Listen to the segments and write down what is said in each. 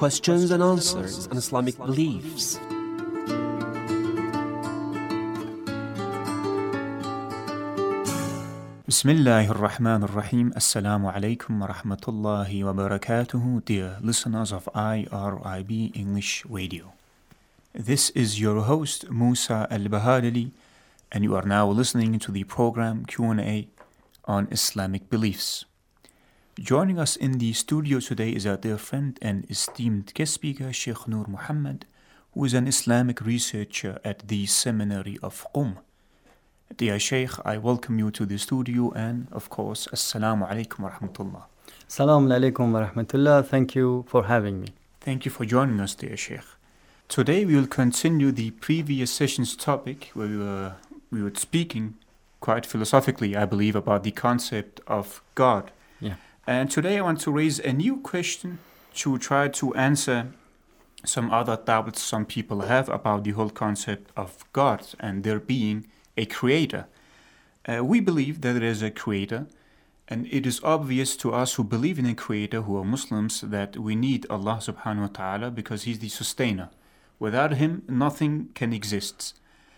questions and answers on Islamic beliefs. Bismillahir Rahmanir Rahim. Assalamu alaikum wa rahmatullahi wa barakatuhu, dear listeners of IRIB English Radio. This is your host Musa Al-Bahadali, and you are now listening to the program Q&A on Islamic beliefs. Joining us in the studio today is our dear friend and esteemed guest speaker, Sheikh Noor Muhammad, who is an Islamic researcher at the Seminary of Qom. Dear Sheikh, I welcome you to the studio and, of course, Assalamu alaikum wa rahmatullah. Assalamu alaikum wa rahmatullah. Thank you for having me. Thank you for joining us, dear Sheikh. Today we will continue the previous session's topic where we were speaking quite philosophically, I believe, about the concept of God. Yeah. And today I want to raise a new question to try to answer some other doubts some people have about the whole concept of God and there being a creator. We believe that there is a creator, and it is obvious to us who believe in a creator, who are Muslims, that we need Allah subhanahu wa ta'ala because He's the sustainer. Without Him, nothing can exist.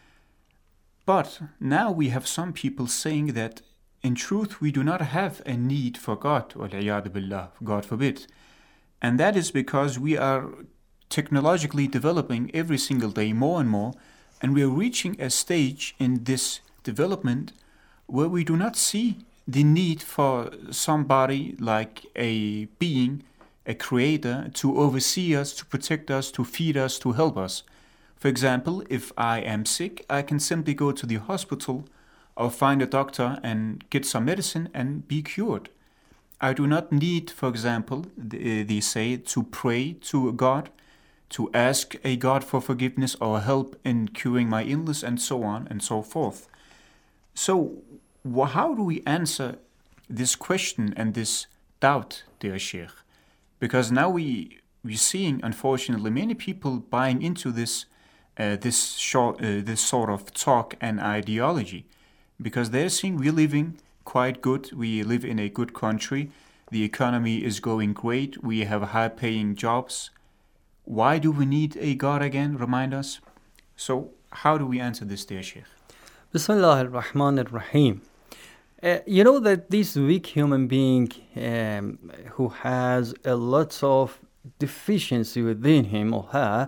But now we have some people saying that in truth we do not have a need for God, وَالْعِيَاذُ بِاللَّهِ, God forbid. And that is because we are technologically developing every single day more and more, and we are reaching a stage in this development where we do not see the need for somebody like a being, a creator, to oversee us, to protect us, to feed us, to help us. For example, if I am sick, I can simply go to the hospital or find a doctor and get some medicine and be cured. I do not need, for example, they say, to pray to God, to ask a God for forgiveness or help in curing my illness, and so on and so forth. So, how do we answer this question and this doubt, dear Sheikh? Because now we're seeing, unfortunately, many people buying into this sort of talk and ideology, because they're seeing we're living quite good. We live in a good country. The economy is going great. We have high-paying jobs. Why do we need a God again? Remind us. So, how do we answer this, dear Sheikh? Bismillah ar-Rahman ar-Rahim. You know that this weak human being who has a lot of deficiency within him or her,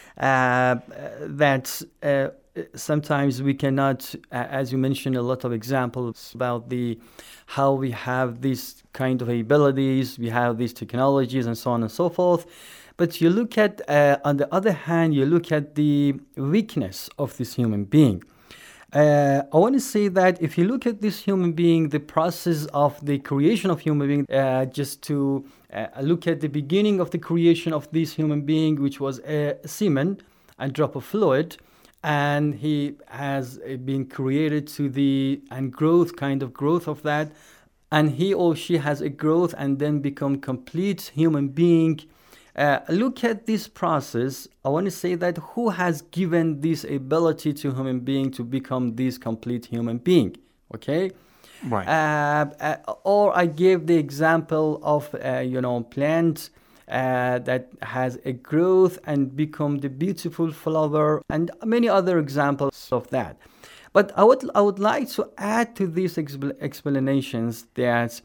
that sometimes we cannot, as you mentioned, a lot of examples about how we have these kind of abilities, we have these technologies and so on and so forth. But you look at, on the other hand, you look at the weakness of this human being. I want to say that if you look at this human being, the process of the creation of human being, just to look at the beginning of the creation of this human being, which was a semen, a drop of fluid, and he has been created to the growth of that, and he or she has a growth and then become complete human being. Look at this process. I want to say that who has given this ability to human being to become this complete human being? Okay, right. Or I gave the example of plant that has a growth and become the beautiful flower, and many other examples of that. But I would like to add to these explanations that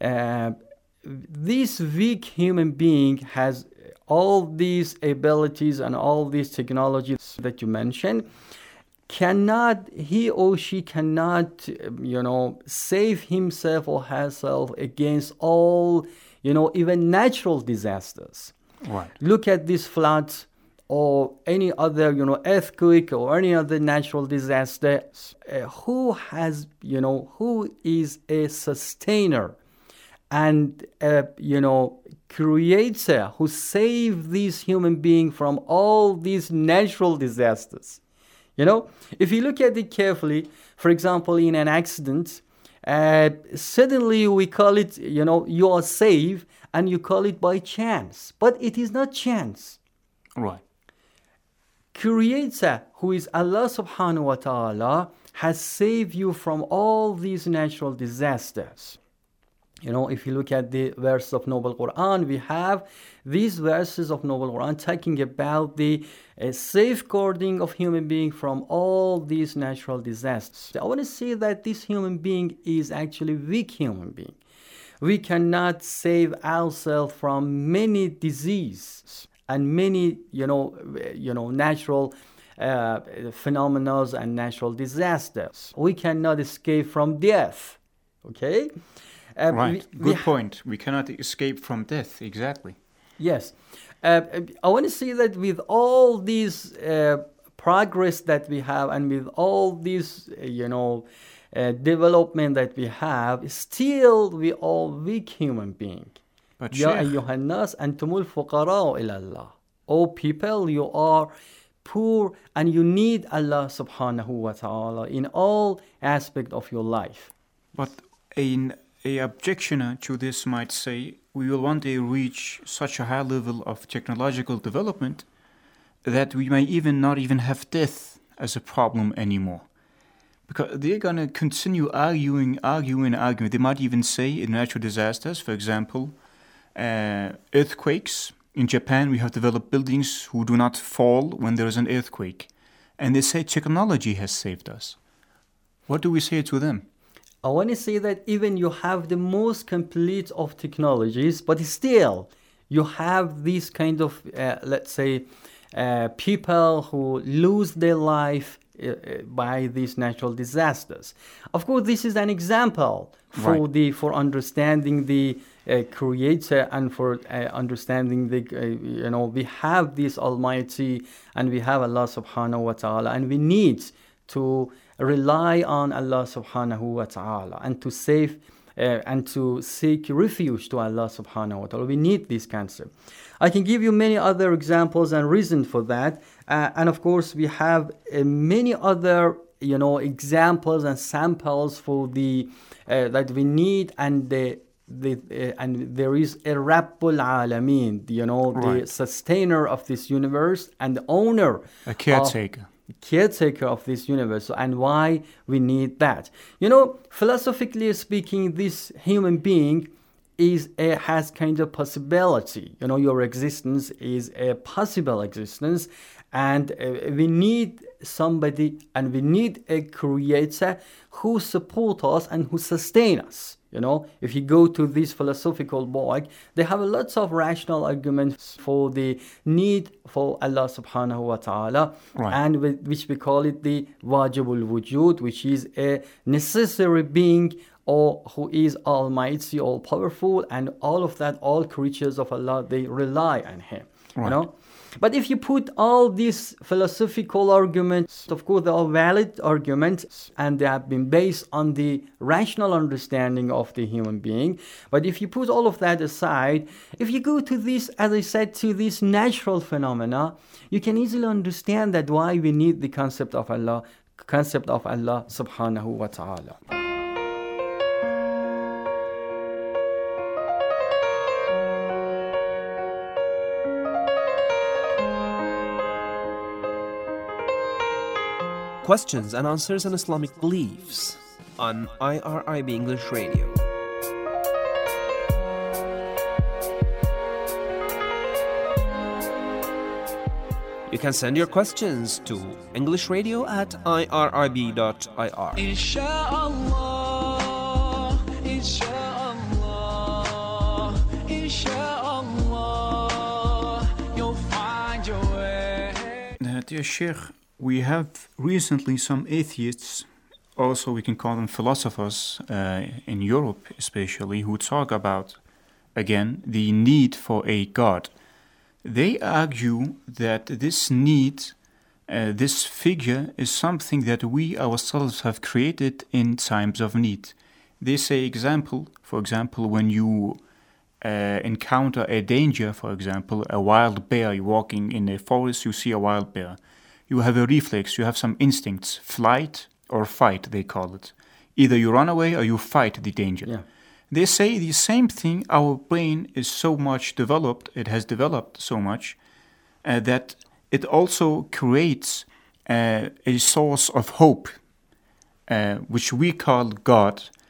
this weak human being has all these abilities and all these technologies that you mentioned. He or she cannot, save himself or herself against all, even natural disasters. Right. Look at this flood or any other, earthquake or any other natural disaster. Who is a sustainer and creator who saved this human being from all these natural disasters? If you look at it carefully, for example, in an accident, suddenly we call it, you are saved, and you call it by chance. But it is not chance. Right. Creator, who is Allah subhanahu wa ta'ala, has saved you from all these natural disasters. If you look at the verse of Noble Quran, we have these verses of Noble Quran talking about the safeguarding of human being from all these natural disasters. I want to say that this human being is actually weak human being. We cannot save ourselves from many diseases and many, natural phenomena and natural disasters. We cannot escape from death. Okay. Right. Good point. We cannot escape from death. Exactly. Yes. I want to say that with all these progress that we have and with all this, development that we have, still we are weak human being. But Ya ayyuhan nas antumul fuqara'u ila Allah. O people, you are poor and you need Allah subhanahu wa ta'ala in all aspects of your life. But a objectioner to this might say, we will one day reach such a high level of technological development that we may not even have death as a problem anymore. Because they're going to continue arguing. They might even say in natural disasters, for example, earthquakes. In Japan, we have developed buildings who do not fall when there is an earthquake. And they say technology has saved us. What do we say to them? I want to say that even you have the most complete of technologies, but still you have these kind of, people who lose their life by these natural disasters. Of course, this is an example for understanding the Creator and for understanding the we have this Almighty and we have Allah Subhanahu wa Taala, and we need to rely on Allah Subhanahu wa Taala and to save and to seek refuge to Allah Subhanahu wa Taala. We need this concept. I can give you many other examples and reasons for that, and of course we have many other examples and samples for the that we need, and and there is a Rabbul Alameen, the sustainer of this universe and the owner, a caretaker of this universe, and why we need that. Philosophically speaking, this human being has kind of possibility. Your existence is a possible existence, and we need somebody and we need a creator who support us and who sustain us. If you go to this philosophical book, they have lots of rational arguments for the need for Allah subhanahu wa ta'ala, and which we call it the wajibul wujud, which is a necessary being, or who is almighty, all powerful, and all of that, all creatures of Allah, they rely on him. But if you put all these philosophical arguments, of course, they are valid arguments and they have been based on the rational understanding of the human being. But if you put all of that aside, if you go to this, as I said, to these natural phenomena, you can easily understand that why we need the concept of Allah subhanahu wa ta'ala. Questions and answers on Islamic beliefs on IRIB English Radio. You can send your questions to englishradio@irib.ir. Inshallah, inshallah, inshallah, you'll find your way. Dear Sheikh, we have recently some atheists, also we can call them philosophers, in Europe especially, who talk about, again, the need for a God. They argue that this need, this figure, is something that we ourselves have created in times of need. They say, for example, when you encounter a danger, for example, a wild bear, you're walking in a forest, you see a wild bear. You have a reflex, you have some instincts, flight or fight, they call it. Either you run away or you fight the danger. Yeah. They say the same thing. Our brain is so much developed, it has developed so much, that it also creates a source of hope, which we call God,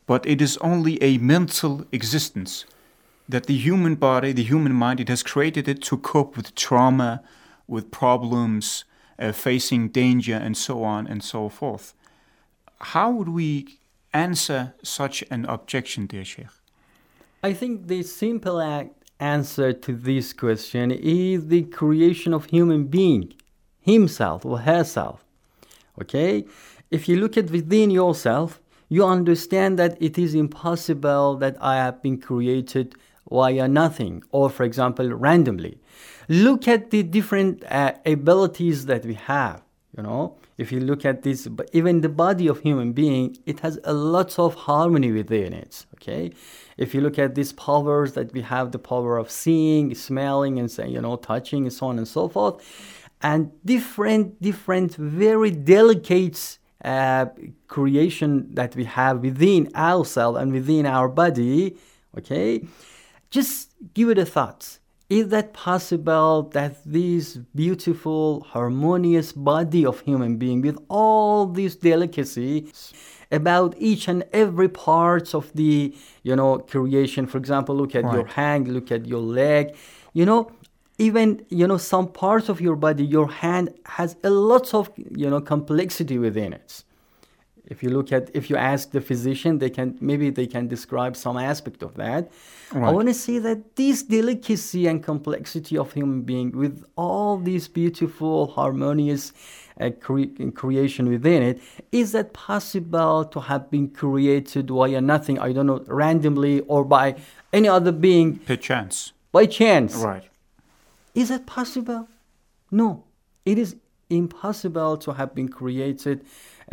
but it is only a mental existence. That the human body, the human mind, it has created it to cope with trauma, with problems, facing danger, and so on and so forth. How would we answer such an objection, dear Sheikh? I think the simple answer to this question is the creation of human being, himself or herself. Okay? If you look at within yourself, you understand that it is impossible that I have been created via nothing, or for example, randomly. Look at the different abilities that we have, If you look at this, even the body of human being, it has a lot of harmony within it, okay? If you look at these powers that we have, the power of seeing, smelling, and touching, and so on and so forth, and different very delicate creation that we have within ourselves and within our body, okay? Just give it a thought. Is that possible that this beautiful, harmonious body of human being with all this delicacy about each and every part of the, creation, for example, look at your hand, look at your leg, even, some parts of your body, your hand has a lot of, complexity within it. If you ask the physician, they can describe some aspect of that. Right. I want to say that this delicacy and complexity of human being with all this beautiful, harmonious creation within it, is that possible to have been created via nothing, I don't know, randomly or by any other being? By chance. Right. Is that possible? No. It is impossible to have been created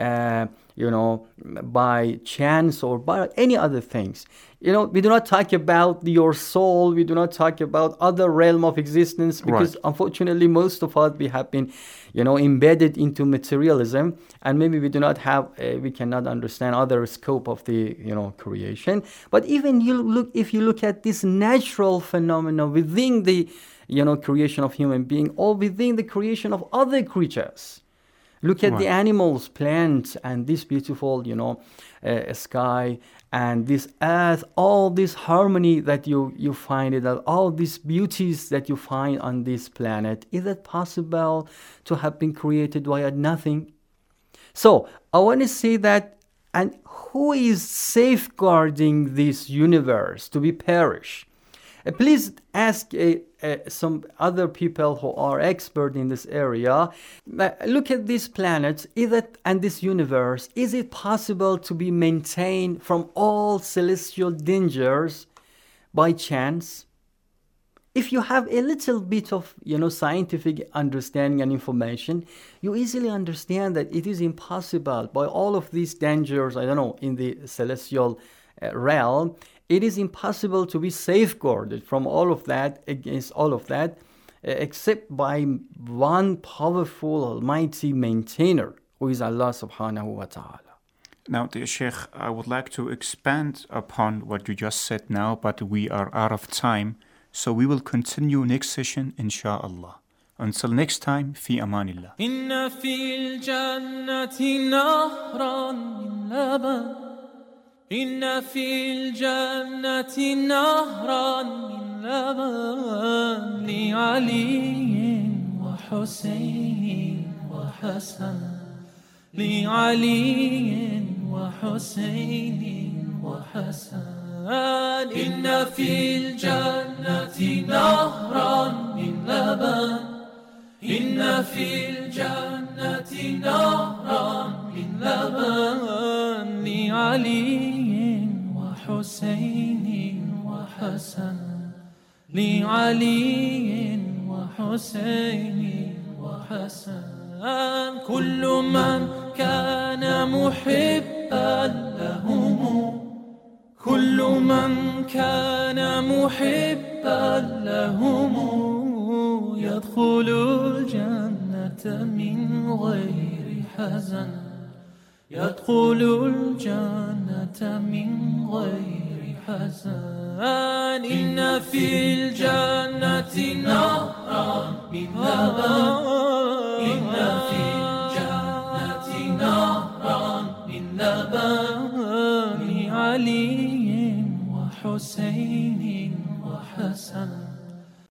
by chance or by any other things. We do not talk about your soul. We do not talk about other realm of existence because unfortunately most of us, we have been, embedded into materialism, and maybe we do not have, we cannot understand other scope of the, creation. But even if you look at this natural phenomena within the, creation of human being or within the creation of other creatures. Look at the animals, plants, and this beautiful, sky and this earth, all this harmony that you find it, all these beauties that you find on this planet. Is it possible to have been created via nothing? So I want to say that, and who is safeguarding this universe to be perish? Please ask some other people who are expert in this area. Look at this planet and this universe. Is it possible to be maintained from all celestial dangers by chance? If you have a little bit of scientific understanding and information, you easily understand that it is impossible by all of these dangers, in the celestial realm. It is impossible to be safeguarded from all of that, against all of that, except by one powerful, almighty maintainer, who is Allah subhanahu wa ta'ala. Now, dear Sheikh, I would like to expand upon what you just said now, but we are out of time, so we will continue next session, inshallah. Until next time, fi amanillah. Inna fil jannati nahran min laban. إن في الجنة نهرا من لبن لعلي وحسين وحسن لعلي وحسين وحسن إن في الجنة نهرا من لبن إن في الجنة نهرا من لبن لعلي وحسين وحسن لعلي وحسين وحسن كل من كان محبا لهم كل من كان محبا لهم يدخل الجنة من غير حزن يدخل الجنة من غير حزن إن في الجنة نهرا من لبن إن في الجنة نهرا من لبن علي وحسين وحسن